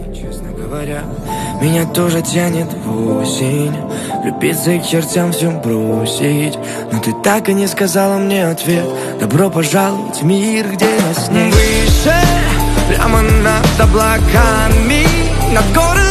Честно говоря, меня тоже тянет в осень, влюбиться и к чертям все бросить. Но ты так и не сказала мне ответ. Добро пожаловать в мир, где нас нет. Выше, прямо над облаками, над городом.